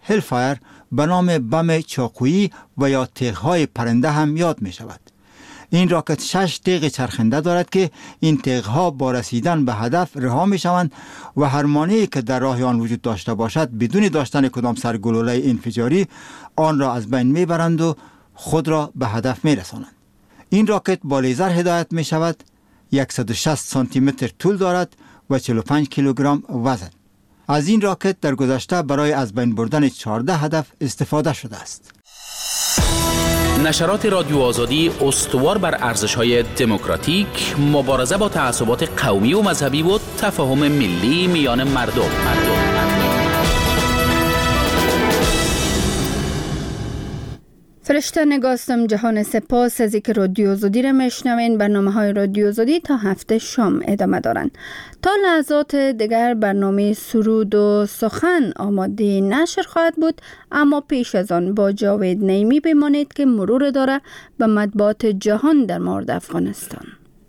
هلفایر به نام بم چاقویی و یا تیغ‌های پرنده هم یاد می شود. این راکت 6 تیغ چرخنده دارد که این تیغ‌ها با رسیدن به هدف رها می شوند و هر مانعی که در راه آن وجود داشته باشد بدون داشتن کدام سرگلوله انفجاری آن را از بین می برند و خود را به هدف می رسانند. این راکت با لیزر هدایت می شود، 160 سانتی متر طول دارد و 45 کیلوگرم وزن. از این راکت در گذشته برای از بین بردن 14 هدف استفاده شده است. نشرات رادیو آزادی استوار بر ارزش‌های دموکراتیک، مبارزه با تعصبات قومی و مذهبی و تفاهم ملی میان مردم. فرشته نگاستم جهان، سپاس از اینکه رادیو آزادی را میشنوین. برنامه‌های رادیو آزادی تا هفته شام ادامه دارند. تا لحظات دیگر برنامه سرود و سخن آماده نشر خواهد بود، اما پیش از آن با جاوید نعیمی بمانید که مرور داره به مطبوعات جهان در مورد افغانستان.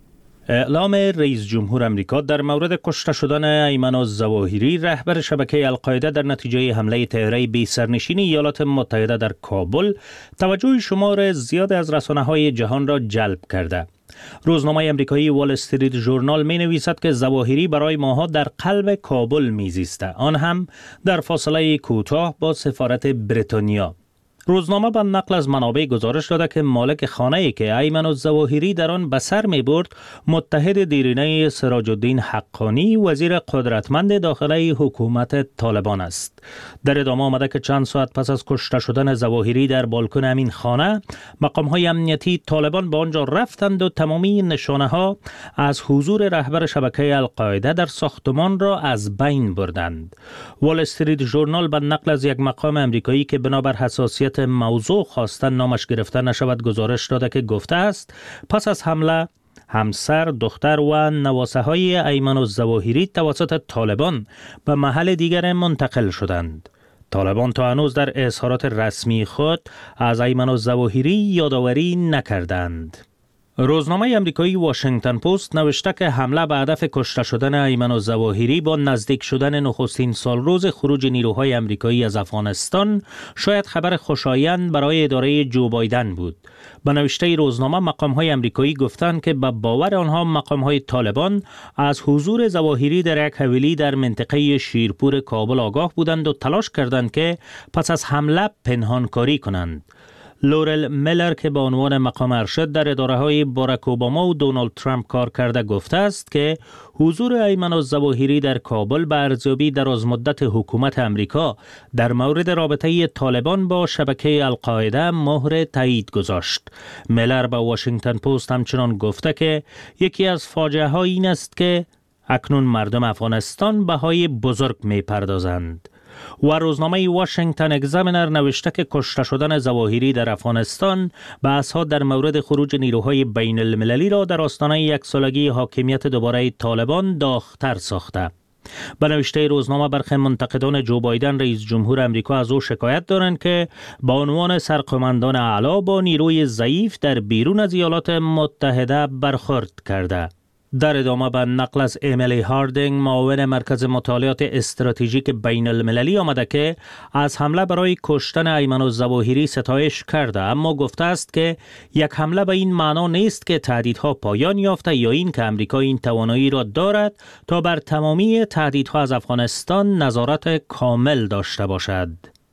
اعلام رئیس جمهور امریکا در مورد کشته شدن ایمن الظواهری رهبر شبکه القاعده در نتیجه حمله طیاره بی سرنشین ایالات متحده در کابل توجه شمار زیاد از رسانه‌های جهان را جلب کرده. روزنامه امریکایی وال استریت ژورنال می نویسد که ظواهری برای ماها در قلب کابل می زیسته، آن هم در فاصله کوتاه با سفارت بریتانیا. روزنامه به نقل از منابع گزارش داده که مالک خانه‌ای که ایمن الظواهری در آن به سر می‌برد متحد دیرینه سراج الدین حقانی، وزیر قدرتمند داخلی حکومت طالبان است. در ادامه آمده که چند ساعت پس از کشته شدن ظواهری در بالکن همین خانه، مقام‌های امنیتی طالبان به آنجا رفتند و تمامی نشانه‌ها از حضور رهبر شبکه القاعده در ساختمان را از بین بردند. وال استریت ژورنال به نقل از یک مقام امریکایی که بنابر حساسیت موضوع خواستن نامش گرفته نشود گزارش داده که گفته است پس از حمله همسر، دختر و نواسه های ایمن الظواهری توسط طالبان به محل دیگر منتقل شدند. طالبان تا هنوز در اظهارات رسمی خود از ایمن الظواهری یادآوری نکردند. روزنامه امریکایی واشنگتن پست نوشته که حمله به هدف کشته شدن ایمن الظواهری با نزدیک شدن نخستین سالروز خروج نیروهای امریکایی از افغانستان شاید خبر خوشایند برای اداره جو بایدن بود. به نوشته روزنامه مقام‌های امریکایی گفتند که به باور آنها مقام‌های طالبان از حضور ظواهری در یک حویلی در منطقه شیرپور کابل آگاه بودند و تلاش کردند که پس از حمله پنهانکاری کنند. لورل میلر که به عنوان مقام ارشد در اداره‌های باراک اوباما و دونالد ترامپ کار کرده گفته است که حضور ایمن الظواهری در کابل به ارزیابی درازمدت حکومت امریکا در مورد رابطه طالبان با شبکه القاعده مهر تایید گذاشت. میلر به واشنگتن پست همچنان گفته که یکی از فاجعه‌ها این است که اکنون مردم افغانستان بهای بزرگ می‌پردازند. و روزنامه واشنگتن اگزامینر نوشته که کشته شدن ظواهری در افغانستان بحث‌ها در مورد خروج نیروهای بین المللی را در آستانه یک سالگی حاکمیت دوباره طالبان داغ‌تر ساخته. به نوشته روزنامه برخی منتقدان جو بایدن رئیس جمهور امریکا از او شکایت دارند که با عنوان سرقماندان اعلی با نیروی ضعیف در بیرون از ایالات متحده برخورد کرده. در ادامه به نقل از امیلی هاردینگ معاون مرکز مطالعات استراتژیک بین المللی آمده که از حمله برای کشتن ایمن الظواهری ستایش کرده، اما گفته است که یک حمله به این معنا نیست که تهدیدها پایان یافته یا این که امریکا این توانایی را دارد تا بر تمامی تهدیدها از افغانستان نظارت کامل داشته باشد.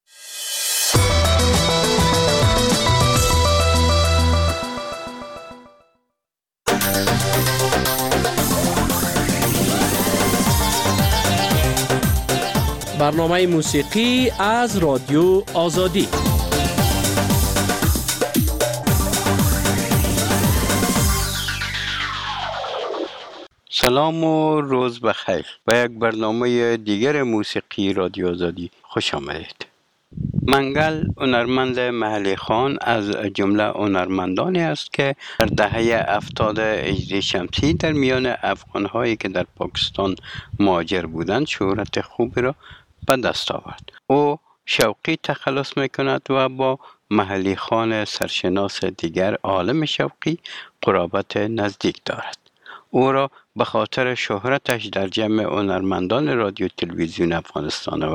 برنامه موسیقی از رادیو آزادی. سلام و روز بخیر. به یک برنامه دیگر موسیقی رادیو آزادی خوش آمدید. منگل هنرمند محلی خان از جمله هنرمندانی است که در دهه 70 هجری شمسی در میان افغان‌هایی که در پاکستان مهاجر بودند شهرت خوبی را به دست آورد. او شوقی تخلص میکند و با محلی خان سرشناس دیگر عالم شوقی قرابت نزدیک دارد. او را به خاطر شهرتش در جمع هنرمندان رادیو تلویزیون افغانستان وقت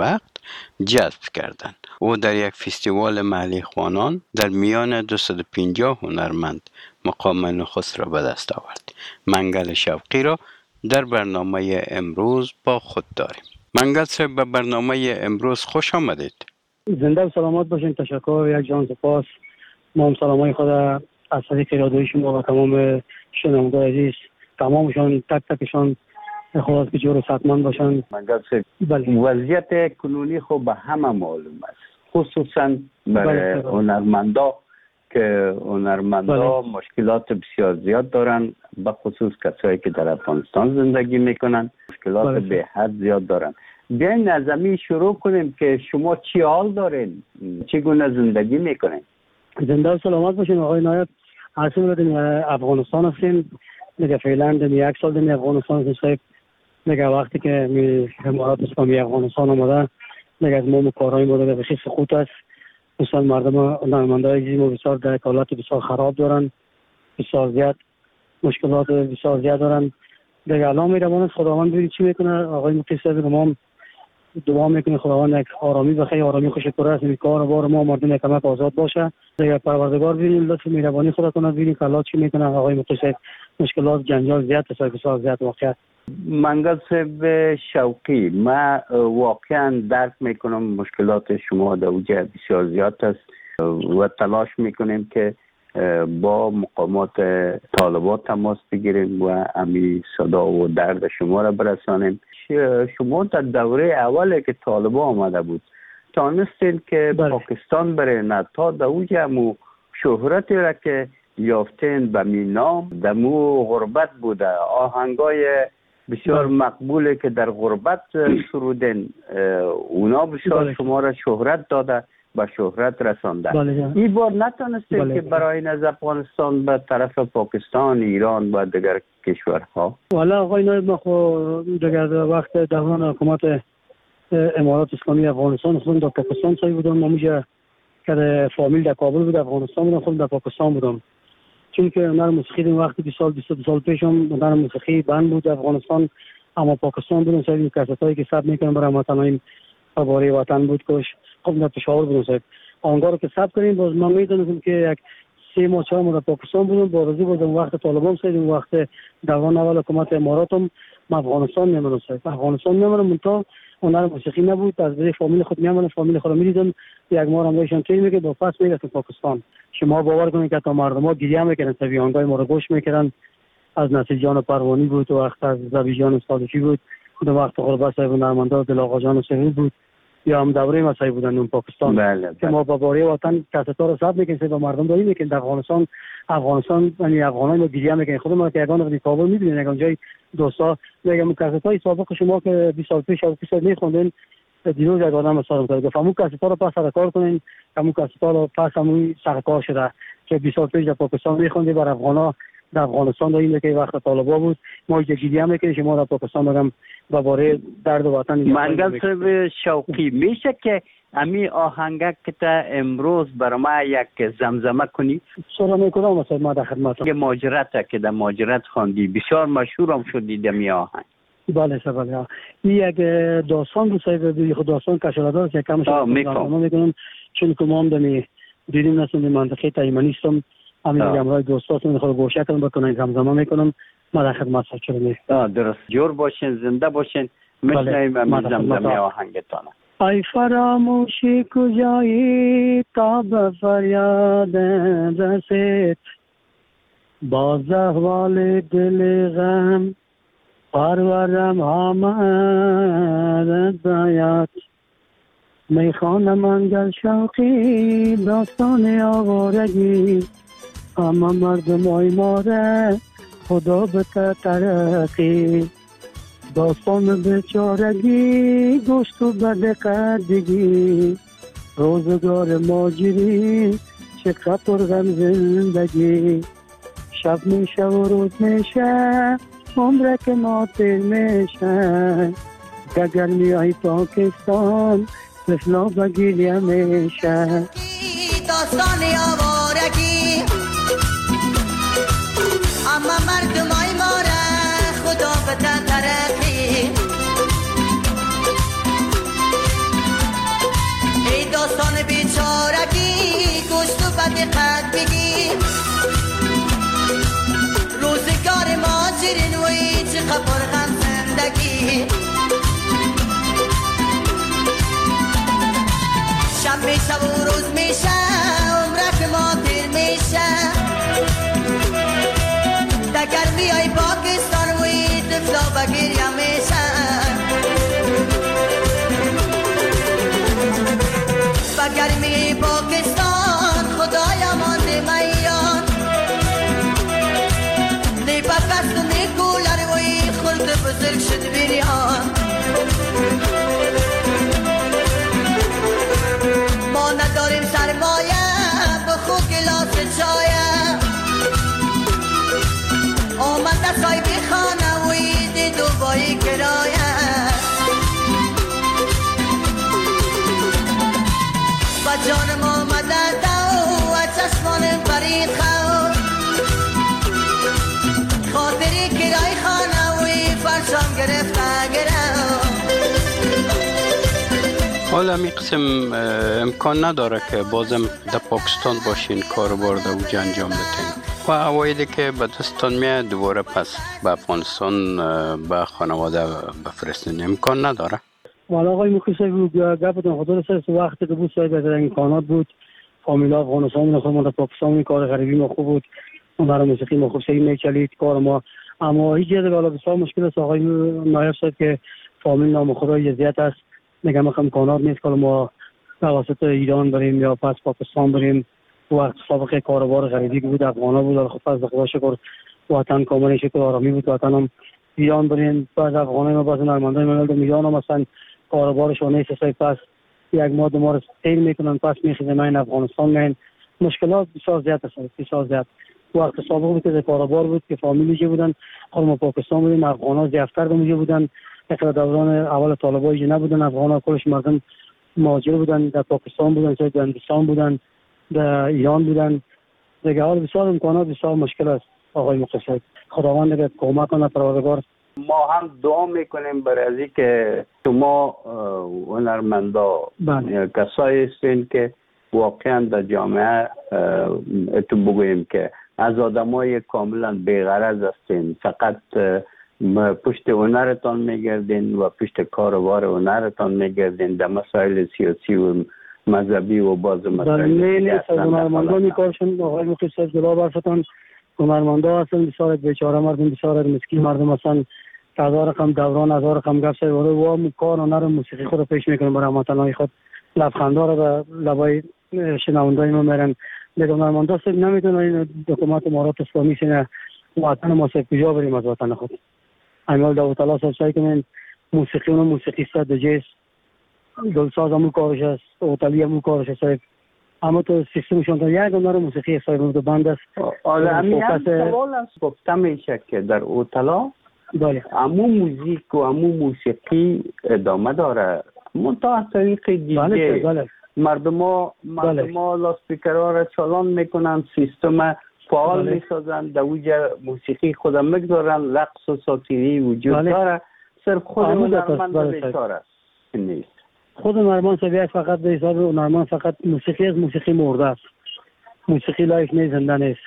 جذب کردند. او در یک فستیوال محلی خوانان در میان 250 هنرمند مقام نخست را به دست آورد. منگل شوقی را در برنامه امروز با خود داریم. منگل صاحب، به برنامه امروز خوش آمدید. زنده و سلامت باشین. تشکر، یک جان سپاس. ما هم سلامای خود از طریق رادیوی شما و تمام شنوندگان عزیز، تمامشان تک تکشان خواست که جور و صحتمند باشن. منگل صاحب، وضعیت کنونی خب به همه معلوم است، خصوصا برای هنرمندا که هنرمندا مشکلات بسیار زیاد دارن، به خصوص کسایی که در افغانستان زندگی میکنن مشکلات به حد زیاد دارن. بیاین از همین شروع کنیم که شما چی حال دارین، چگونه زندگی میکنین؟ زنده و سلامت باشین آقای نایب. اصلا در افغانستان هستیم دیگه، فعلا در 1 سال در افغانستان هستیم صاحب. دیگه وقتی که امارات اسلامی افغانستان آمده دیگه از ما کارهای ما دیگه بخی سقوط است. مثلا مردم هنرمندای عزیز ما بسیار در حالت بسیار خراب دارن، بسیار زیاد مشکلات بسیار زیاد دارن. دیگه الان میرم خداوند ببین چی میکنه. آقای مفتی صاحب ما دعا میکنه خداوند یک آرامی بخیر، آرامی خوش پر است، این کار بار ما مردم یک کمک آزاد باشه. دیگه پروردگار ببینیم لطف مهربانی خدا کنه، ببینیم که الله چی میکنه. آقای مفتی صاحب مشکلات جنجال زیاد است، بسیار زیاد واقعا. منگل صاحب شوقی، ما واقعا درک میکنم مشکلات شما در اوج بسیار زیاد است و تلاش میکنیم که با مقامات طالبات تماس بگیریم و امی صدا و درد شما را برسانیم. شما در دوره اولی که طالبا آمده بود تانستین که پاکستان برین تا در اوج همو شهرتی را که یافتین به می نام دمو غربت بوده، آهنگای بسیار مقبوله که در غربت سرودن، اونا بسیار شما را شهرت داده، به شهرت رسانده. این بار نتانستید که برای از افغانستان به طرف پاکستان، ایران و دیگر کشورها؟ والا آقای نایب، ما خود دیگر وقت دوران حکومت امارات اسلامی افغانستان خودم در پاکستان سایی بودم. ما میشه که فامیل در کابل بود، افغانستان بودم، خودم در پاکستان بودم. چون که هنر موسیقی در وقتی 22 سال پیش هم هنر موسیقی بند بود افغانستان، اما پاکستان بودم صاحب. این کسایی که ثبت میکنم برای وطنایم باره وطن بود کش. خب در پشاور بودم صاحب. آنگاه رو که ثبت کردیم باز من میدونم که یک 3 ماه 4 ماه در پاکستان بودم. بارزی بودم وقت طالبان صاحب، وقت دوران اول حکومت اماراتم من افغانستان میمونم صاحب. افغانستان میمونم تا هنر موسیقی نبود، از برای فامیل خود میمونم، فامیل خود رو میدیدم. یک ماه هم بهشون توی میگه با پس میگه تو پاکستان. شما باور کنید که تا مردم ها گریه میکنن، سویانگای ما رو گوش میکردن. از نصیرجان پروانی بود، وقت از زبیجان صادقی بود، خود وقت غربت صاحب نرمنده دل آقا جان سهیل بود، یا هم دوره مسایی بودن اون پاکستان. که ما با باره وطن کستا رو ثبت میکنیم و مردم داریم میکنیم در افغانستان یعنی افغانای ما گریه میکنیم. خود ما که یگان در کابل میبینیم یگان جای دوستا میگم کسای سابق شما که 20 سال پیش او پیش میخوندین دیروز یک آدم سلام کرد، گفتم اون کسا رو پس سرکار کنین، همون کسا رو پس همون سرکار شده که 20 سال پیش در پاکستان میخوندی بر افغانا در افغانستان داریم که وقت طالبا بود. ما گریه میکنیم شما در پاکستان میگم و باره درد وطن. منگل صاحب شوقی، میشه که امی آهنگک که تا امروز برای ما یک زمزمه کنی؟ سلام میکنم مثلا ما در خدمتم. یه ماجرت که در ماجرت خواندی بسیار مشهور هم شدی در می آهنگ. بله بله. این یک داستان بود صاحب، خود داستان کشاورزی است. یک کمش میکنم چون که ما هم دمی دیدیم نسیم در منطقه تایمانیستم، همین همراه دوستاتون خود گوشه کنم بکنم زمزمه میکنم. ما در خدمت شما. درست، جور باشین، زنده باشین. میشنویم همین زمزمه آهنگتان. ای فراموشی کجایی تا به فریاد رسید، باز احوال دل غم پرورم آمد باید. میخوانم منگل شوقی داستان آوارگی، اما مردم های ماره خدا به ترقی. داستان بیچارگی گشت و بدقدگی، روزگار ماجری چقدر پر غم زندگی. شب میشه و روز میشه عمره که ما تیر میشه، اگر میای پاکستان مثلا بگیریم میشه. داستان آوارگی اما مردم های ماره خدا به ترقی. پرغم زندگی شب میشه و روز میشه عمرک ما دیر میشه دگر بیای پاکستان وی دفلا بگیریم میشه بگرمی پاکستان خدایا مانده میان نی پاکست و نی کولر وی خلد بزرگ شد بیریان ما نداریم سرمایه بخو گلاس چایه آمده صاحبی خانه وی دی دوبایی کرایه و جان ما مدد و چشمان برید خو خاطری کرای خانه وی فرشان گرفته گرم حالا می قسم امکان نداره که بازم در پاکستان باشین کاربار در اوج انجام بدین و اوایدی که به دستان میاد دوباره پس به افغانستان به خانواده بفرستین امکان نداره؟ والا آقای مخیصه گفتم خدا رسه وقتی که بود ساید از امکانات بود فامیلا افغانستان من خودم در پاکستان کار غریبی ما خوب بود هنر موسیقی ما خوب سعی میچلید کار ما اما هیچ جده والا بسیار مشکل است آقای نایب صاحب که فامیل نام خدا یزیت است نگم امکانات نیست که ما توسط ایران بریم یا پس پاکستان بریم وقت سابقه کاروبار غریبی بود افغانا بود خب از خدا شکر وطن کامل شکل آرامی بود وطن هم ایران بریم بعض افغانای ما بعض نرمندای ملل میان هم مثلا کاروبارشون نیست پس یک ماه دو ماه سیل میکنن پس میخیزن این افغانستان میان مشکلات بسیار زیاد است بسیار زیاد وقت سابق بود که کاروبار بود که فامیلی چه بودن خود ما پاکستان بودیم افغانا زیادتر دمیجه بودن اخر دوران اول طالبای نبودن افغانا کلش مردم مهاجر بودن در پاکستان بودن در هندوستان بودن در ایران بودن دیگه حال بسیار امکانات بسیار مشکل است آقای مقصد خداوند اگر کمک کنه پروردگار ما هم دعا میکنیم برای از که شما هنرمندا کسایی هستین که واقعا در جامعه اتو بگوییم که از آدمای کاملا بی‌غرض هستین فقط پشت هنرتان میگردین و پشت کاروبار هنرتان میگردین در مسائل سیاسی و مذهبی و باز مسائل دیگه اصلا هنرمندا میکارشون آقای مقصد جلو برفتن هنرمندا هستن بسیار بیچاره مردم بسیار مسکین مردم هستن هزار رقم دوران هزار رقم گپ سر و کار هنر موسیقی خود پیش میکنن برای هموطنای خود لبخندا رو به لبای شنوندای ما میرن دیگه هنرمندا سب نمیتونه این حکومت امارات اسلامی سینه وطن ما سب کجا بریم از وطن خود ایمال داوود الله صاحب سعی کنن موسیقی و موسیقیست دجیس گلساز همون کارش است اوتالی همون کارش است اما تو سیستمشون تا یک هنر موسیقی صاحب تو بند است حالا همین سوال است گفتم میشه که در اوتلا بله امو موزیک و امو موسیقی ادامه داره منتها از طریق دیگه بله. مردم لاسپیکرها را چالان میکنن سیستم فعال میسازن در اوجه موسیقی خود میگذارن رقص و ساتیری وجود داره صرف خود هنرمند بیچاره است نیست خود هنرمند سویت فقط به حساب هنرمند فقط موسیقی از موسیقی مرده است موسیقی لایف نیست زنده نیست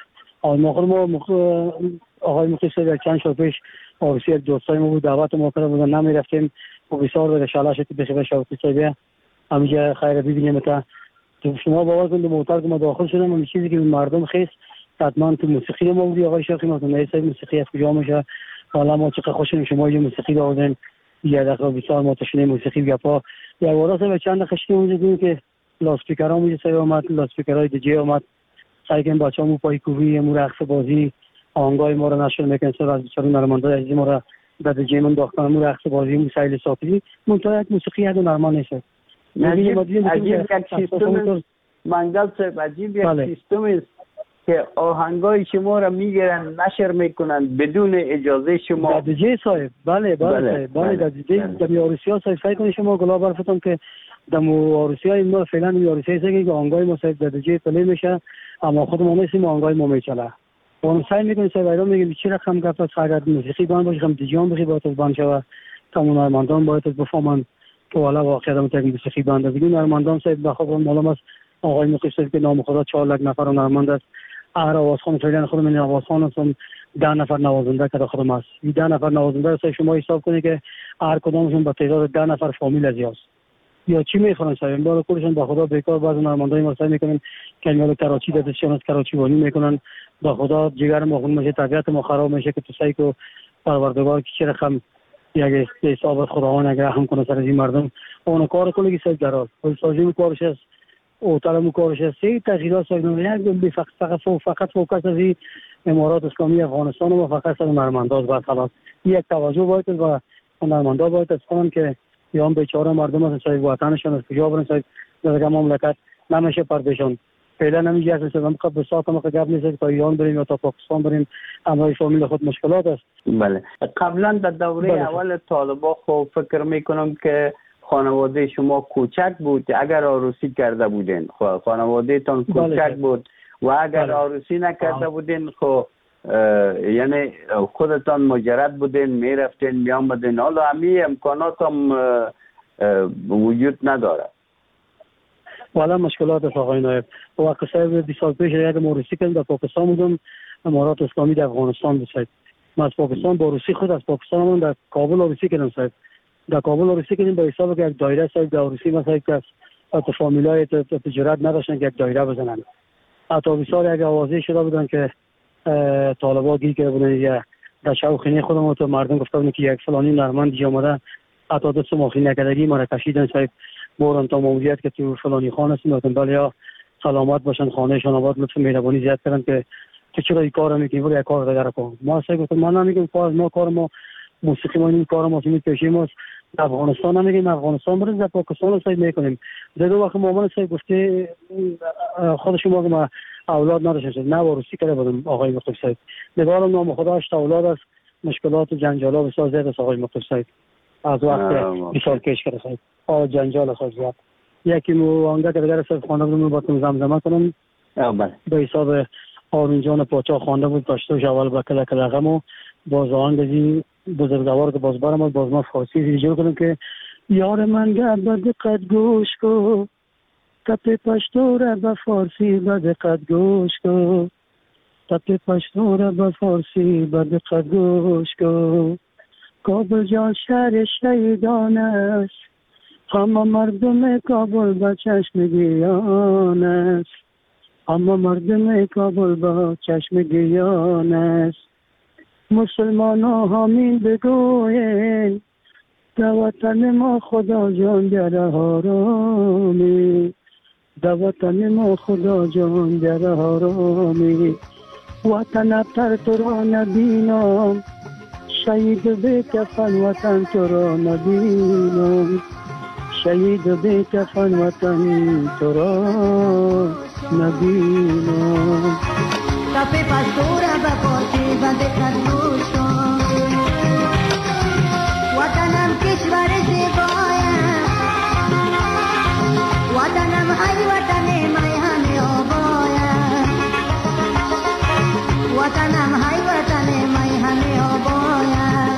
آقای مقصد چند سال پیش آرسی دوستای ما بود دعوت ما کرده بودن نمیرفتیم و بسیار به شلاش بخیر شوقی صاحب همینجا خیر ببینیم تا شما باور کنید موتور که ما داخل شدم همین چیزی که مردم خیس حتما تو موسیقی ما بودی آقای شاخی ما تو موسیقی از کجا میشه حالا ما چقدر خوشیم شما یه موسیقی دادن یه دقیقه بسیار ما تشنه موسیقی گپا یا واسه به چند دقیقه اونجا که لاسپیکرها اونجا سر اومد لاسپیکرهای دیجی اومد سعی کنیم بچه‌مون پای کوبی مو رقص بازی آهنگای ما رو نشون میکنن سر از بیچاره نرمنده عزیز ما رو در دیجی من داخل مو رقص بازی مسائل ساتی منتها یک موسیقی هدو نرمان نیست عجیب یک سیستم منگل صاحب عجیب یک سیستم است که آهنگای شما را میگیرن نشر میکنن بدون اجازه شما در دیجی صاحب بله در دیجی در یاروسیا صاحب سعی کنید شما گلا برفتون که در یاروسیا این ما فعلا یاروسیا است که آهنگای ما صاحب در دیجی پلی میشه اما خود ما نیستیم آهنگای ما میچله اون سعی میکنه صاحب ایران میگه چی رقم گفت فقط موسیقی بند باشه هم دیجی هم بخی باید بند شوه تمام نرمندان باید بفهمن که والا واقعا تا موسیقی بند دیگه نرمندان صاحب بخواد معلوم است آقای مقصد که نام خدا 4 لک نفر نرمند است آوازخوان فعلا خود من آوازخوان هستم 10 نفر نوازنده که داخل است. این 10 نفر نوازنده رو شما حساب کنید که هر کدامشون با تعداد 10 نفر فامیل از یاست. یا چی میخوان صاحب بار کلشون با خدا بیکار بعضی نمایندای ما سعی میکنن که میاد کراچی دستشون از کراچی وانی میکنن. با خدا جگر ما خون میشه، طبیعت ما خراب میشه که تو سعی کو پروردگار کی رقم یک حساب خداوند اگر رحم کنه سر این مردم اون کار کلی که سعی درال ولی سازی کارش است او طلب کارش است. سه تغییرات ساختن یک فقط فوکس از امارات اسلامی افغانستان و فقط سر نرمنداز بعد خلاص یک توجه باید و نرمندا باید از کنن که یا بیچاره مردم از صاحب وطنشون از کجا برن صاحب در مملکت نمیشه پردشون فعلا نمیشه از مثلا به ساعت ما گپ نیست تا ایران بریم یا تا پاکستان بریم همراه فامیل خود مشکلات است. بله قبلا در دوره اول طالبان خب فکر میکنم که خانواده شما کوچک بود اگر عروسی کرده بودین خب خانواده تان کوچک بود و اگر عروسی نکرده بودین خب یعنی خودتان مجرد بودین میرفتین میامدین حالا همین امکانات هم وجود نداره. والا مشکلات است آقای نایب. وقت صاحب 20 سال پیش یک عروسی کردم در پاکستان بودم امارات اسلامی در افغانستان بود صاحب. من از پاکستان با عروسی خود از پاکستان من در کابل عروسی کردم صاحب. در کابل عروسی کردیم به حساب که یک دایره صاحب در عروسی ما صاحب که تو فامیلای تجارت نداشتن که یک دایره بزنن. حتی بسیار یک آوازه شده بودن که طالبان گیر کرده بودن یا در شوخینه خودم تو مردم گفته بودن که یک فلانی نرمند اینجا اومده حتی دست ماخی نکردگی ما را کشیدن صاحب بورن تا ماموریت که تو فلانی خانه هستیم بله یا سلامت باشن خانهشون آباد لطف مهربانی زیاد کردن که تو چرا این کارو میکنی برو یک کار دیگه کن. ما صاحب گفتم من نمیگم کار ما موسیقی ما این کار ما زمین پیشی ما در افغانستان نمیگیم افغانستان بریم در پاکستان صاحب میکنیم. در دو وقت مامان صاحب گفته خود شما که ما اولاد نداشتیم نه وارسی کرده بودم آقای مختار صاحب نگارم نام خدا 8 اولاد است مشکلات و جنجالا بسیار زیاد است آقای مختار صاحب از وقت 20 سال پیش کرده صاحب جنجال است زیاد یکی مو آنگه که دیگر صاحب خانه بودم با تون زمزمه کنم به حساب آرون جان پاچا خانده بود داشته اول با کلا رقم و باز آهنگی بزرگوار که باز برام باز ما فارسی ویدیو کنم که یار من گرد دقت گوش کو تپ پشتوره به فارسی به دقت گوش کو تپ پشتوره به فارسی به دقت گوش کو کابل جان شهر شهیدان است همه مردم کابل با چشم گیان است همه مردم کابل با چشم گیان است مسلمان ها همین بگوین در وطن ما خدا جان در حرامی در وطن ما خدا جان در حرامی وطن تر تو را نبینم شهید به کفن وطن تو را نبینم شهید به کفن وطن تو را نبینم تپه پستوره به پاسی و دقت گوش کن وطنم کشور زیبایم وطنم ای وطن می همه آبایم وطنم ای وطن می همه آبایم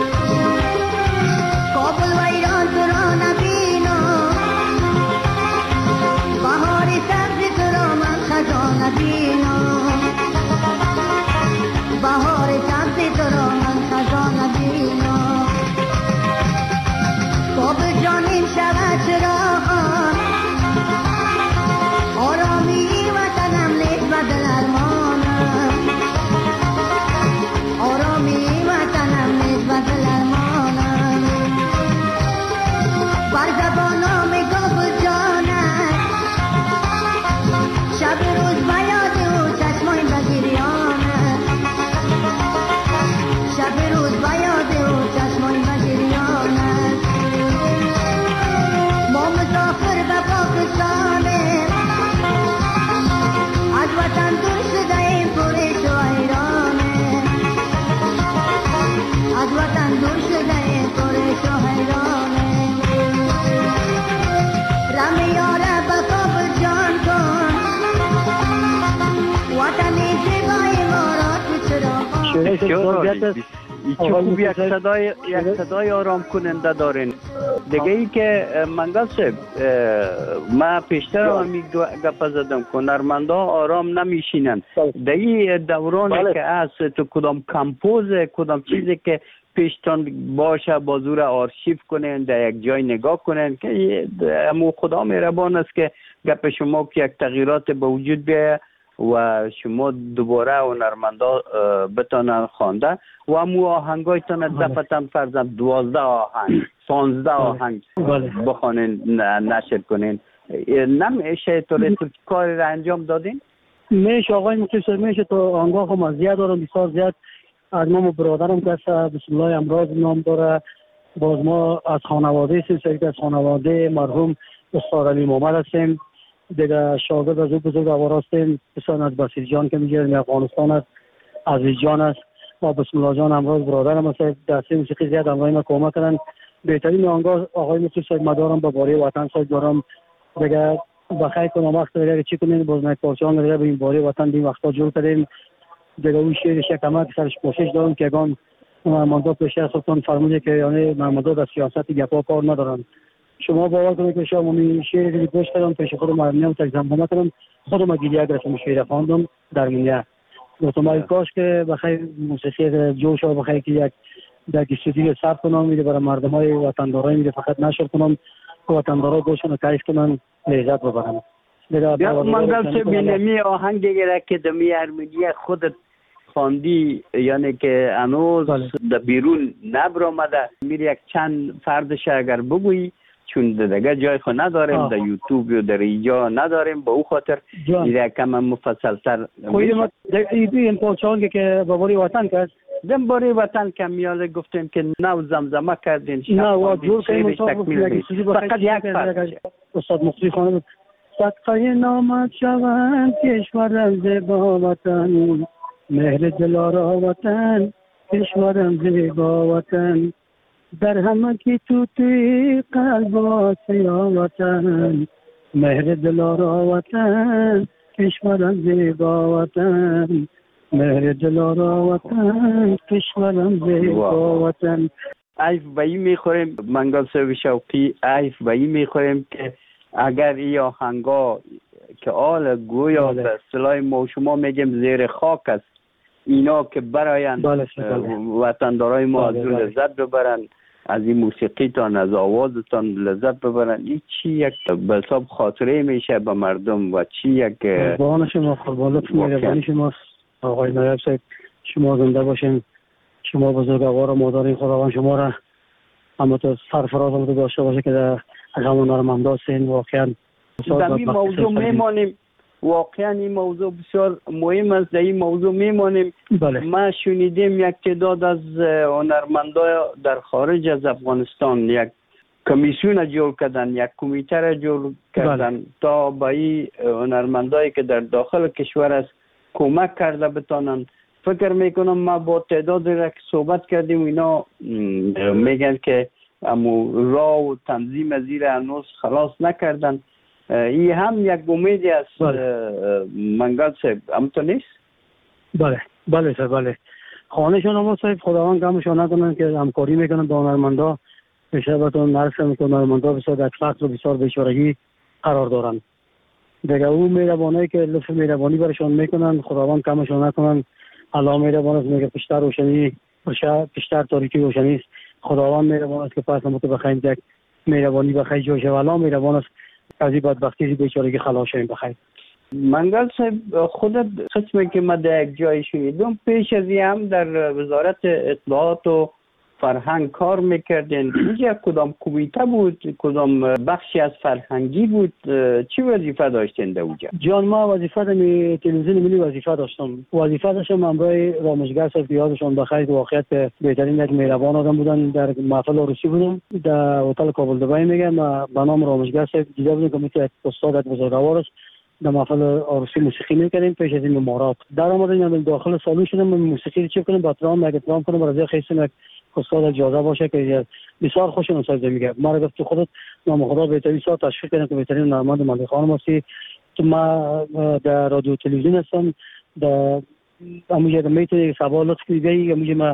کابل و ایران تو را نبینم بهار سبز تو را من خزان نبینم بهار سبز تو را من خزان نبینم کابل جانیم شود چراغان آرامی وطنم لیک بدل ارمانم آرامی وطنم لیک بدل ارمانم بر زبانم کابل جانم شب روز بیاد و چشمای بگیریانم شب روز بیاد و چشمای بگیریانم ما مسافر به پاکستانیم از وطن دور شده ایم پرش و حیرانیم از وطن دور شده ایم پرش و حیرانیم رم یاره به کابل جان کن وطنی زیبای ما را تو چراغان چه خوب یک صدای آرام کننده دارین. دیگه ای که منگل صاحب ما پیشتر هم گپ زدم که هنرمندا آرام نمیشینن. در این دورانی که از تو کدام کمپوز کدام چیزی که پیشتان باشه با زور آرشیو کنین در یک جای نگاه کنین که امو خدا مهربان است که گپ شما که یک تغییرات به وجود بیاید و شما دوباره هنرمندا بتانن خوانده و امو آهنگایتان دفتن فرزن 12 آهنگ 15 آهنگ بخوانین نشر کنین. نمیشه تو کاری را انجام دادین؟ میشه آقای مصطفی، میشه تو آنگاه هم زیاد دارم، بسیار زیاد. از ما برادرم که بسم الله امراض نام داره، باز ما از خانواده سید از خانواده مرحوم استاد علی محمد هستیم، دیگه شاگرد از او بزرگوار هستیم، بسیار از بصیر جان که میگه افغانستان است، عزیز جان است و بسم الله جان امراض برادرم است. دسته موسیقی زیاد همراهی ما کمک کردن. بهترین آنگاه آقای مصطفی مدارم با باره وطن سایت دارم، دیگه بخیر کنم وقت دیگه چی کنین باز نه پارچه‌ها دیگه به این باره وطن دیم وقتا جور کردیم. دیگه اون شعرش کمک سرش کوشش دارم که گام هنرمندا پیش از خودتون فرموده که یعنی هنرمندا در سیاست گپا کار ندارن. شما باور کنید که شما می شعر گوش کردم پیش خودم مرنم تجربه کردم، خودم گریه کردم شعر خواندم در دنیا. گفتم کاش که بخیر موسیقی جوش و بخیر که یک در استودیو ثبت کنم میده برای مردمای وطندارای میده، فقط نشر کنم که وطندارا گوشون کیف کنن لذت ببرن. یا منگل صاحب اینمی آهنگ دیگه که دمی ارمنی خودت خواندی یعنی که هنوز در بیرون نبرآمده، میری یک چند فردش اگر بگویی چون دیگه جای خود نداریم در یوتیوب و در اینجا نداریم، به او خاطر میره کم مفصل‌تر کوئی ما این پارچه‌ای که بابری وطن کرد دم باری وطن که میاله گفتیم که نو زمزمه کردین نه و جور کنیم فقط یک فرد استاد مصطفی خانم صدقه نامت شوند کشورم زیبا وطن، مهر دلارا وطن کشورم زیبا وطن، در همه کی توتی قلب سیا وطن، مهر دلارا وطن کشورم زیبا وطن، مهر دلارا وطن کشورم زیبا وطن. عیف بایی میخوریم منگل صاحب شوقی، عیف بایی میخوریم که اگر ای آهنگا که آل گویا به اصطلاح ما شما میگیم زیر خاک است، اینا که براین وطندارای ما از لذت ببرن، از این موسیقیتان از آوازتان لذت ببرن، این چی یک به حساب خاطره میشه به مردم و چی یک قربان شما قربانت مهربانی شماست آقای نایب صاحب. شما زنده باشین، شما بزرگوار و مادرین خداوند شما را اما تو سرفراز هم داشته باشه که در غم هنرمندا هستین. واقعا در این موضوع میمانیم، واقعا این موضوع بسیار مهم است، در این موضوع میمانیم. ما شنیدیم یک تعداد از هنرمندا در خارج از افغانستان یک کمیسیون جور کردن، یک کمیته را جور کردن تا به این هنرمندایی که در داخل کشور است کمک کرده بتانن. فکر میکنم ما با تعداد را که صحبت کردیم اینا میگن که امو راه و تنظیم زیر هنوز خلاص نکردن. این هم یک امیدی است منگل صاحب، همونطور نیست؟ بله صاحب بله. خانهشون هم صاحب خداوند غمشون نکنن که همکاری میکنن با هنرمندا، بشربتون نرسه میکنن هنرمندا بسیار در فقر و بسیار بیچارگی قرار دارن. دیگه اون مهربانی که لطف مهربانی برشون میکنن خداوند غمشون نکنن. الله مهربان است، میگه پیشتر روشنی پیشتر تاریکی روشنی است. خداوند مهربان است که پس ما که بخوایم یک مهربانی بخیر جوش و الله مهربان است از این بدبختی بیچارگی خلاص شیم بخیر. منگل صاحب خودت قسمی که ما در یک جای شنیدم پیش از این هم در وزارت اطلاعات و فرهنگ کار میکردین، اینجا کدام کمیته بود، کدام بخشی از فرهنگی بود، چی وظیفه داشتین در اونجا؟ جان ما وظیفه تلویزیون ملی وظیفه داشتم، وظیفه داشتم همراه رامشگر صاحب یادشون بخیر، واقعیت بهترین یک مهربان آدم بودن. در محفل عروسی بودم در هتل کابل دبی میگم به نام رامشگر صاحب دیده بودم که مثل استاد بزرگوار است. در محفل عروسی موسیقی میکردیم، پیش از این ممارات در آمدیم داخل سالن شدم موسیقی چه کنیم با احترام کنم برای خیلی استاد اجازه باشه که بسیار خوش نصیحت میگه. ما را گفت تو خودت نام خدا بهترین سال تشویق کنه که بهترین هنرمند ملی خانم هستی. تو ما در رادیو تلویزیون هستم، در اموجه میتونی سوال لطف کنی بیایی اموجه ما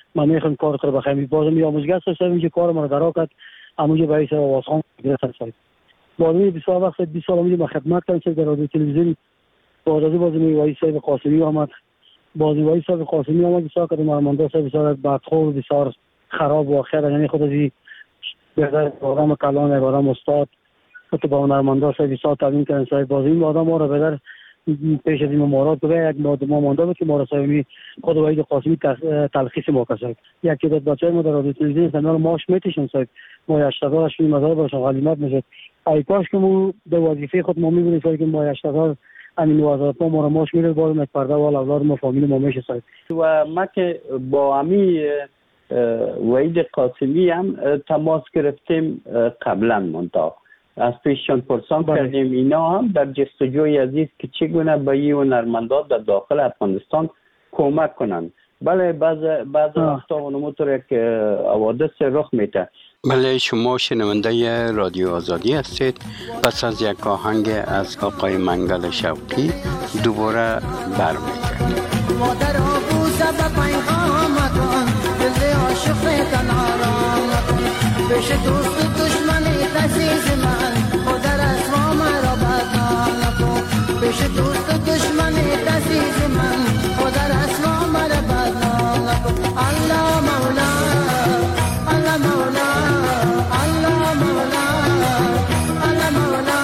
ما میخوام کار رو بخوام بازم یا آموزگار صاحب اینجا کار ما رو درا کرد همونجا به حیث آوازخوان گرفتن صاحب بازم 20 سال وقت 20 سال ما خدمت کردم در رادیو تلویزیون بازم وای صاحب قاسمی آمد وای صاحب قاسمی آمد بسیار که نماینده صاحب بسیار بدخور بسیار خراب و آخر یعنی خود از بهتر آدم کلان آدم استاد تو با نماینده صاحب بسیار تامین کردن صاحب بازم آدم ما رو بهتر پیش از این ممارات به یک مانده بود که ما را صاحبی خود وای قاسمی تلخیص ما کرد یک تعداد بچه‌های ما در رادیو تلویزیون سنال ماش میتیشن صاحب ما 80 شون مزار باشن غلیمت میشد ای کاش که ما به وظیفه خود ما میبودیم که ما 80 همین وزارت ما را ماش میره باز یک پرده وال اولاد ما فامیل ما میشه صاحب و ما که با امی وحید قاسمی هم تماس گرفتیم قبلا منطقه از پیششان پرسان کردیم اینا هم در جستجوی عزیز که چگونه به این هنرمندان در داخل افغانستان کمک کنند بله بعض وقتا اونموتور یک حوادث رخ میده. بله شما شنونده رادیو آزادی هستید. پس از یک آهنگ از آقای منگل شوقی دوباره برمیگردیم. مادر آبوزه به پیغام کن دل عاشق کنارم کن بشه دوست دشمن عزیز من مادر اسمام را بدنام نکن بشه دوست دشمن عزیز من مادر اسمام را بدنام نکن الله مولا الله مولا الله مولا الله مولا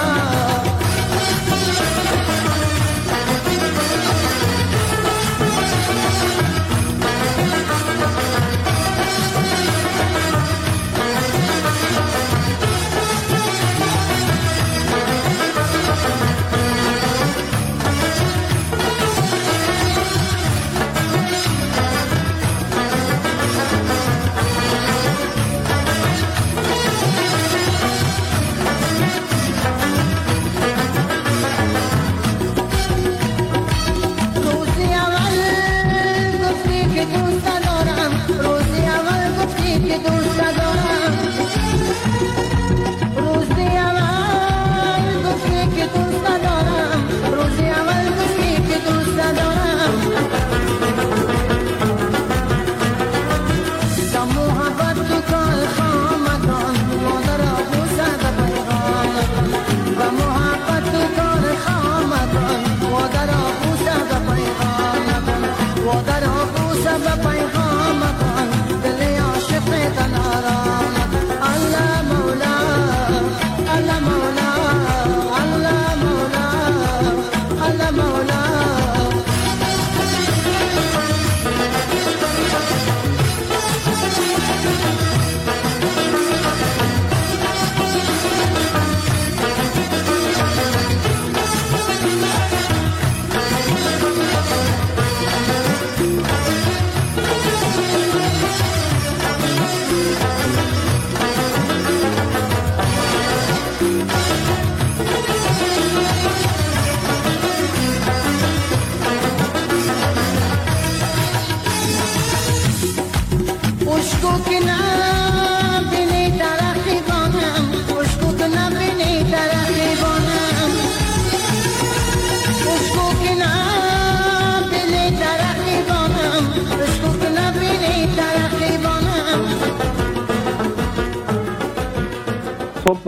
خب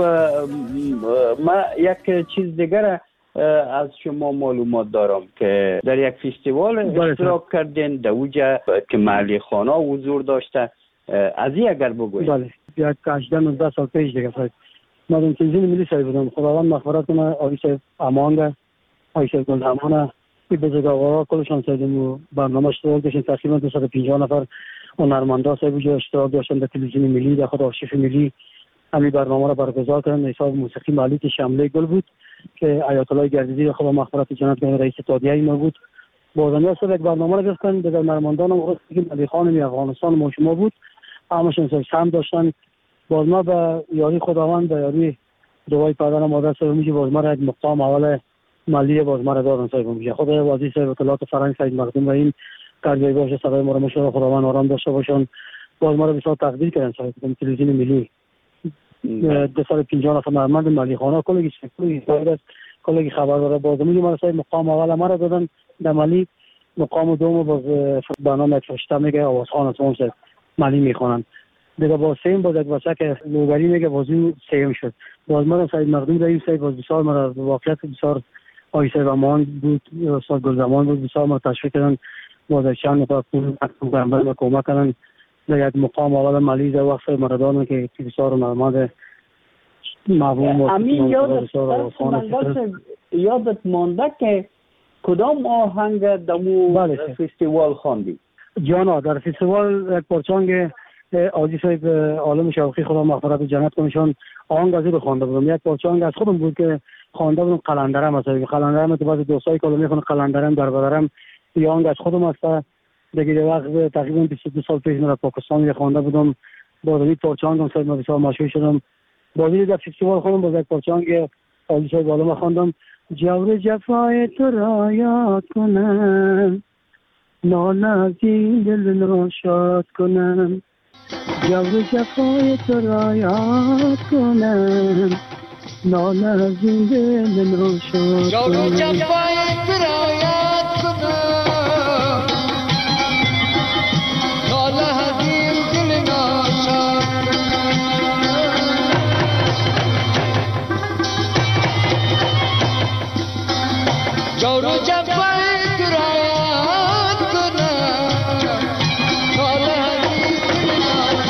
ما یک چیز دیگر از شما معلومات دارم که در یک فستیوال اشتراک کردین در اوجا که محلی خانه حضور داشته از این اگر بگوید. بله یک 18-19 سال پیش دیگه صاحب ما در تلویزیون ملی صاحب بودم خداوند مغفرت کنه آقای صاحب امانده آقای صاحب گلدامانه این بزرگوارا کلشان صاحب برنامه اشتراک داشتن تقریبا 250 نفر هنرمندا صاحب اوجا اشتراک داشتن در تلویزیون ملی در خود آرشیف ملی همین برنامه را برگزار کردن. حساب موسیقی مالی که شمله گل بود که آیت الله گردیدی خدا مغفرت جنت کنه رئیس اتحادیه ما بود. بازنده صاحب یک برنامه را گرفتن به هنرمندان و علی خان افغانستان ما شما بود همشون سهم داشتن. باز ما به یاری خداوند به یاری دعای پدر و مادر صاحب میشه باز ما را یک مقام اول مالی باز ما را دادن صاحب میشه خدا وازی صاحب اطلاعات فرنگ سید مقدم و این کارگاه باشه صدای ما را مشاور خداوند آرام داشته باشن. باز ما را بسیار تقدیر کردن صاحب تلویزیون ملی 250 نفر هنرمند مالی خانه کلی خبردار بازمی ما را صاحب مقام اول ما را دادن در مالی مقام دوم باز برنامه فرشته میگه آوازخوان اسمان صاحب ملی میخوانند. دیگه با سیم باز یک بچه که لوگری میگه بازی سیم شد. باز ما سعید مقدوم داریم، سعید باز بسیار مرا واقعیت بسیار آیسای و مان بود، استاد گلزمان بود، بسیار مرا تشویق کردن، باز چند نفر پول کمک کردن. در یک مقام اول ملی در وقت مردان که بسیار مرماد محبوب و امین یادت مانده که کدام آهنگ دمو فستیوال خواندی؟ جانا در فستیوال یک پرچانگ آجی صاحب عالم شوقی خدا مغفرت و جنت کنشان آهنگ از رو خوانده بودم. یک پرچانگ از خودم بود که خوانده بودم، قلندرم مثلا قلندرم تو بعضی دوستای کلو میخوان قلندرم در بدرم یا آهنگ از خودم است. دیگه وقت تقریبا 22 سال پیش من پاکستان خوانده بودم، با این پرچانگم صاحب بسیار مشهور شدم. بازی در فستیوال خودم با یک پرچانگ آجی صاحب عالم خواندم. جور جفای تو را یاد کنم، ناله از این دل ناشاد کنم. جور جفای تو را یاد کنم، ناله از این دل ناشاد کنم. جور جفای تو را یاد کنم، ناله از این دل ناشاد کنم. جور جفای تو را یاد کنم، ناله از این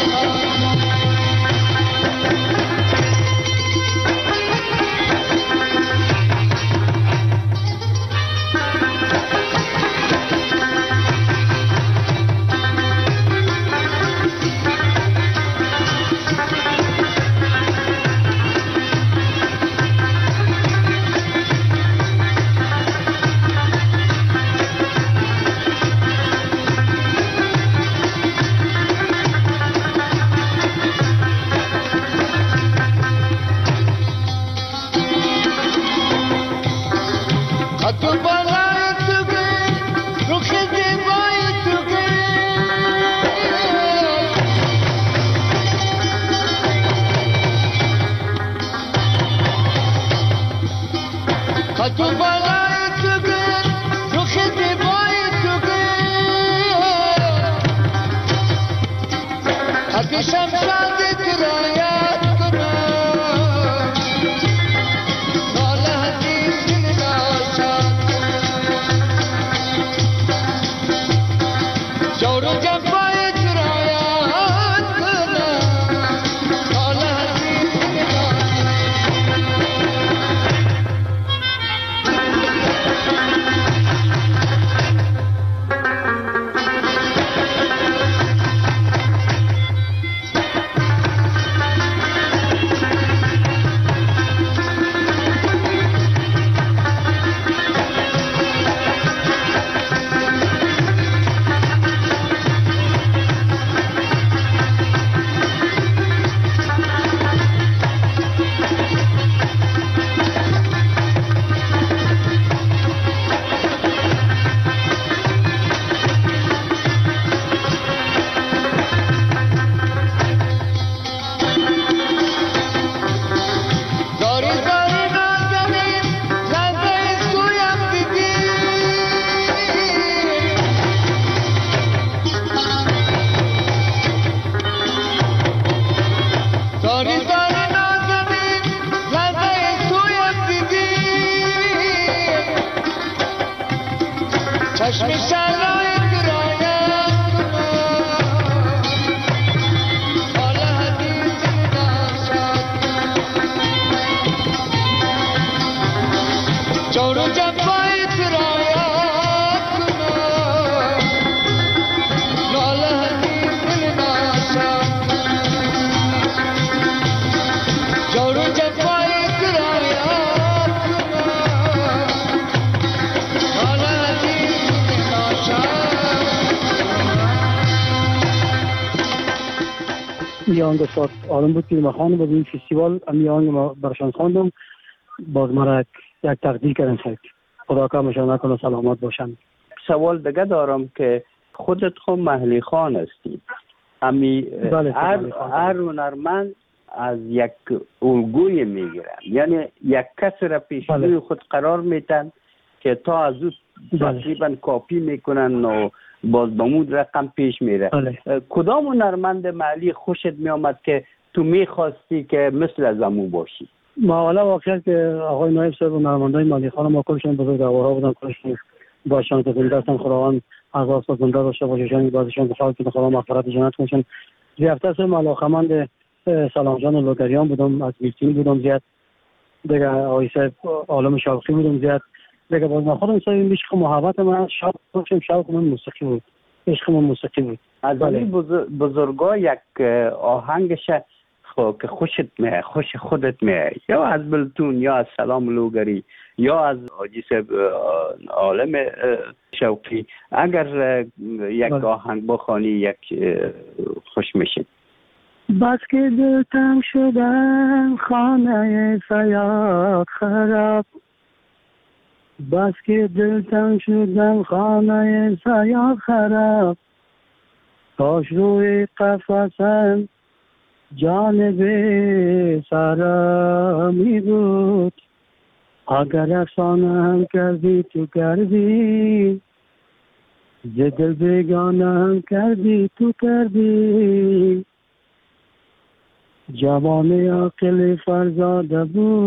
آهنگ استاد عالم بود که ما خواندم باز این فستیوال امی آهنگ ما برشان خواندم، باز مرا یک تقدیر کردن شد. خدا کامشان نکنه سلامت باشن. سوال دیگه دارم که خودت خود محلی خان هستی، امی هر هنرمند از یک الگوی میگیرن، یعنی یک کس را پیش روی خود قرار میتن که تا از او تقریبا کاپی میکنن و باز به مود رقم پیش میره. کدام هنرمند محلی خوشت میامد که تو میخواستی که مثل از امو باشی؟ ما حالا واقعیت که آقای نایب صاحب و هنرمندای مالی خانم ما کلشون بزرگوارا بودن، کلشون باشن که زنده هستن، خداوند از آسا زنده داشته باششان، بازشان بخواد که خدا مغفرت جنت کنشن. زیادتر سه ملاخمند سلام جان و لوگریان بودم، از بیرتین بودم زیاد، دیگه آقای صاحب عالم شوقی بودم زیاد، دیگه باز ما خودم صاحب عشق و محبت من شوق من موسیقی بود، عشق من موسیقی بود. از این بزرگا یک آهنگش که خوشت میه، خوش خودت میه، یا از بلتون یا از سلام لوگری یا از حاجی صاحب عالم شوقی، اگر یک آهنگ بخوانی یک خوش میشه. بس که دلتم شدم خانه سیاد خراب، بس که دلتم شدم خانه سیاد خراب، کاش روی قفسم جانب سرا می بود، اگر افسانه هم کردی تو کردی، ز دل بیگانه هم کردی تو کردی، جوان عاقل فرزاده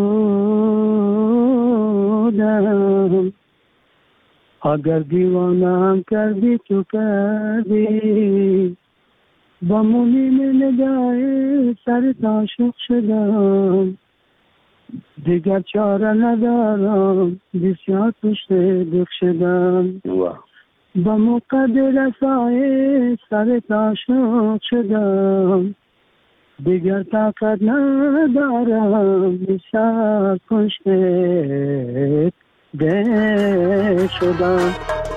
بودم، اگر دیوانه هم کردی تو کردی، با مونیم نگاه سر عاشق شدم، دیگر چاره ندارم، بسیار پشت دک شدم، با مقدر سایه سر عاشق شدم، دیگر طاقت ندارم، بسیار پشت دک شدم.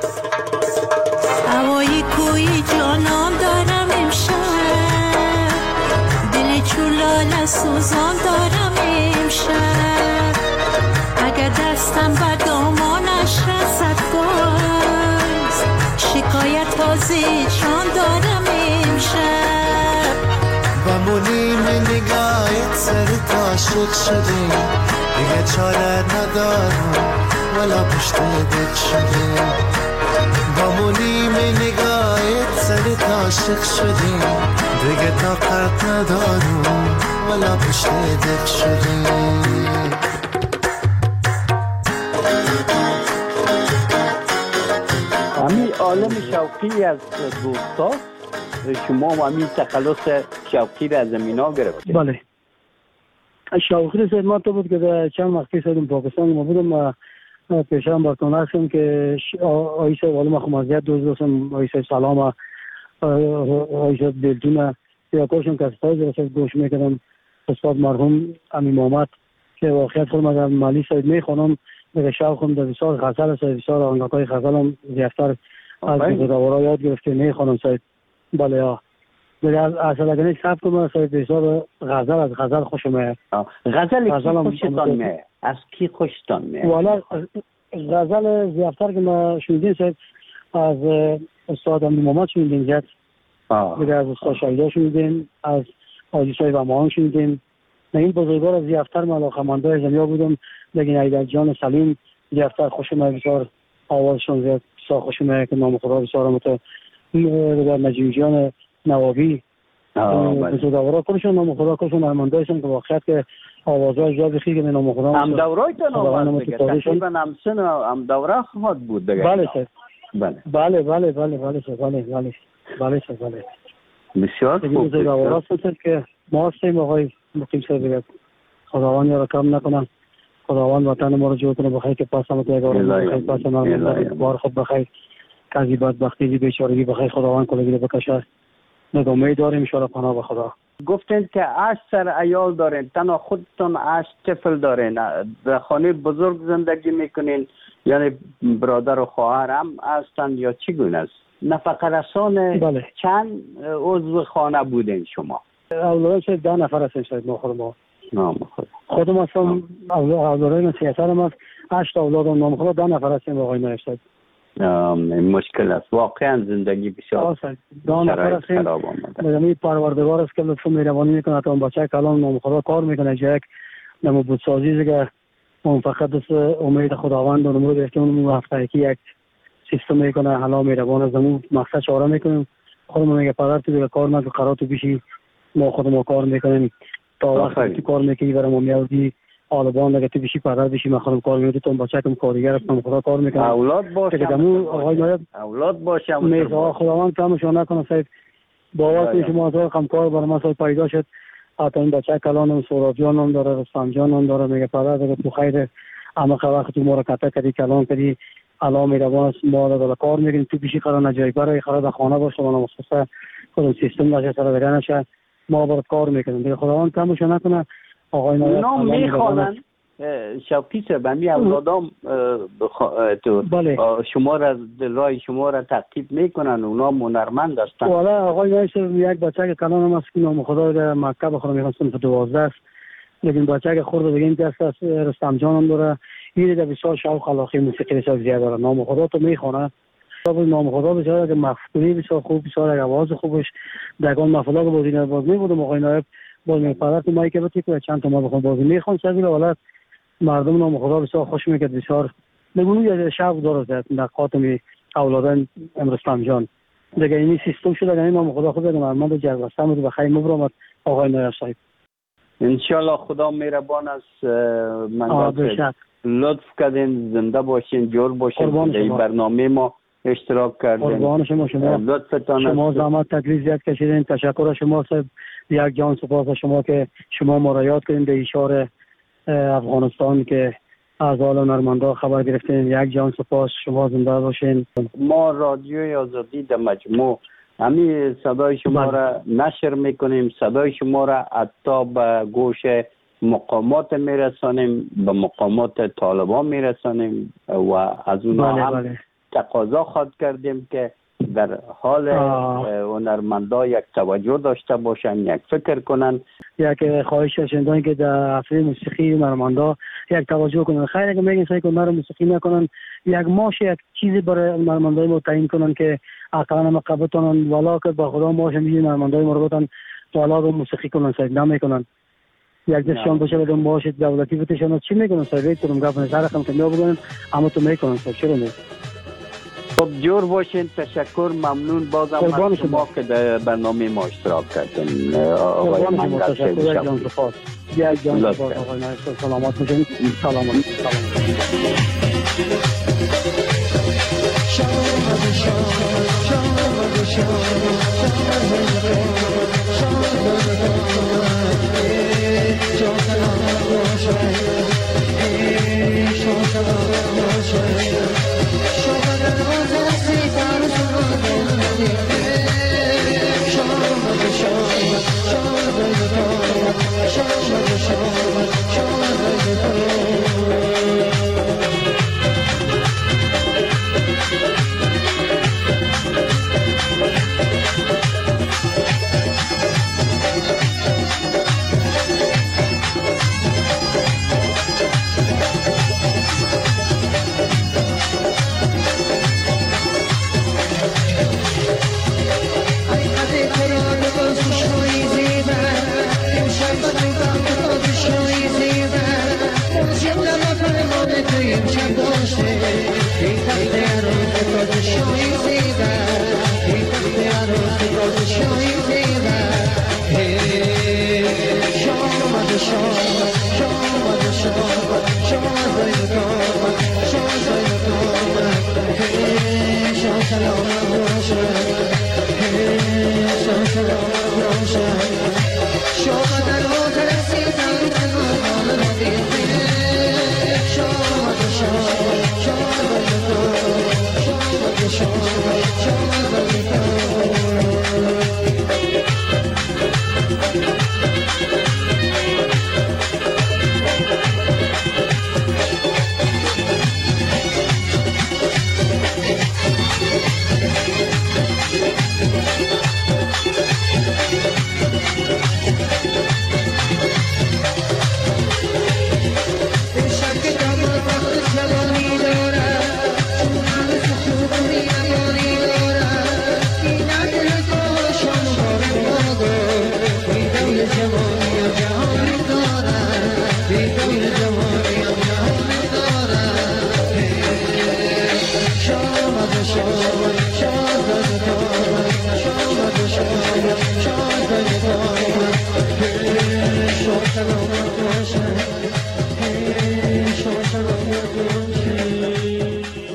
هوای کوی جانان دارم امشب، دل چولال سوزان دارم امشب، اگر دستم بر دامانش رسد باز، شکایت تازه دارم امشب، با منیم نگاهت سر عاشق شده، دیگه چاره ندارم ولا پشت دک شده، با منیم نگاهت سر عاشق شده، دیگه طاقت ندارم ولا پشت دک شده. همین عالم شوقی از دوستا شما و همین تخلص شوقی را از امینا گرفتید؟ بله، شوقی سید ما تو بود که چند وقتی سیدم پاکستان ما بودم، پیشم برکانه هستم که آیسه والم خمازیت دوستم، آیسه سلام، آیسه دلتون یا کوشم که استاز رسید گوش میکنم، استاد مرحوم امی محمد که واقعیت خودم از مالی سید میخونم، دیگه شوقم در بسیار غزل سید، بسیار آهنگای غزلم زیادتر از بزرگوارا یاد گرفته میخونم سید. بله ها، دیگه اصلا اگر نیست سب کنم سید بسیار غزل، از غزل خوشم میاد. غزل کی خوشتان میاد؟ از کی خوشتان میاد؟ والا غزل زیادتر که ما شنیدیم سید از استاد امی محمد شنیدیم زیاد، دیگه از استاد شایده شنیدیم، از حاجی صاحب امان شنیدیم. این بزرگوار از زیادتر ملاقمنده زمیا بودم، دیگه ایدر جان سلیم زیادتر خوشم میاد، بسیار آوازشون زیاد بسیار خوشم میاد که نام خدا بسیار مت نجیم جان نوابی بزرگوارا کلشون نام خدا کلشون هنرمنده هستن که واقعیت که آوازهای زیاد خیلی به نام خدا هم دورای تن آواز دیگه تقریبا هم سن هم دوره خواهد بود دیگه. بله سر بله بسیار خوب. بزرگوارا هستن که ما هستیم آقای مقیم صاحب دیگه، خداوند را کم نکنن، خداوند وطن ما رو جور کنه بخیر که پس هم دیگه بخیر، پس هم بار خود بخیر، کسی بدبختی بیچارگی بخیر، خداوند کلگی رو بکشه. نگامی داریم انشاءالله پناه به خدا. گفتین که 8 سر عیال دارین، تنها خودتون 8 طفل دارین، در خانه بزرگ زندگی میکنین یعنی برادر و خواهر هم هستن یا چگونه است؟ نفقه رسان چند عضو خانه بودین شما؟ اولادش 10 نفر هستن شاید ما خودم اصلا اولادای من 30 سالم هست، 8 اولادم نام خدا 10 نفر هستیم آقای نایب. مشکل است واقعا، زندگی بسیار شرایط خراب آمده. یعنی پروردگار است که لطف مهربانی میکنه تا اون بچه کلام نام خدا کار میکنه جای یک نمو بودسازی دیگه، اون فقط امید خداوند و نمود است که اون هفته یک سیستم میکنه حالا میروان از اون مقصد چاره میکنیم. خودمون میگه پدر تو دیگه کار نکن قرار تو بشی ما خودمون کار میکنیم تا وقتی تو کار میکنی برای ما میادی آلبان دیگه تو بشی پدر بشی من خودم کار میکنم تو بچه‌م کارگر هستم خدا کار میکنم اولاد باشه اولاد باشه میزا خداوند کمشون نکنه صاحب باور کنید شما تو کمکار برای ما صاحب پیدا شد حتی این بچه کلانم سوراب جانم داره رستم جانم داره میگه پدر دیگه تو خیر اما وقت تو ما رو کتا کردی کلان کردی الان میروان ما رو کار میکنیم تو بشی قرار نجای برای خراب خانه باشه من مخصوصا خودم سیستم باشه سر دیگه نشه ما برات کار میکنیم دیگه خداوند کمشون نکنه آقای نام میخوانن شوقی صاحب می اولادام شما را رای شما را تعقیب میکنن اونا هنرمند هستن والا آقای یک بچه که کلانم است که نام خدا در مکه بخورم میخوام صنف 12 است لیکن بچه که خورده دیگه این دست است رستم جانم داره این در بسیار شوق علاقه موسیقی بسیار زیاده داره نام خدا تو میخونه نام خدا بسیار که مفهومی بسیار خوب بسیار آواز خوبش دگان مفلا که بازی نباز میبودم آقای نایب باز میپدر تو مایی که بتی که چند تا ما بخون بازی میخوان سبیل ولات مردم نام خدا بسیار خوش میکرد بسیار نگونو یه شوق داره در خاطر اولادن رستم جان دیگه این سیستم شده یعنی نام خدا خود نماینده جلسه به خیر مبارک آقای نایب صاحب ان شاء الله خدا مهربان است من لطف کردین زنده باشین جور باشین در این برنامه ما اشتراک کردین قربان شما لطفتان شما زحمت تکلیف زیاد کشیدین تشکر از شما صاحب یک جان سپاس از شما که شما ما را یاد کردین در اشاره افغانستان که از حال هنرمندا خبر گرفتین یک جان سپاس شما زنده باشین ما رادیوی آزادی در مجموع همین صدای شما را نشر میکنیم صدای شما را حتی به گوش مقامات میرسانیم به مقامات طالبان میرسانیم و از اونها هم تقاضا خواهد کردیم که در حال هنرمندا یک توجه داشته باشن یک فکر کنن یک خواهش شنیدن که در حفله موسیقی هنرمندا یک توجه کنن خیر اگه میگن سعی کنن موسیقی نکنن یک ماش یک چیزی برای هنرمندای ما تعیین کنن که اقلا مقبتون والا که با خدا ماش میگن هنرمندای ما رو بتن والا رو موسیقی کنن سعی نمیکنن یک دستشان باشه بدون ماش دولتی بتشون چی میکنن سعی کنم گپ نظر رقم که میگن اما تو میکنن چرا نه خب جور باشین تشکر ممنون بازم از شما که در برنامه ما اشتراک کردین آقای منگل یک جان سپاس آقای منگل سلامت باشین سلامت Hey,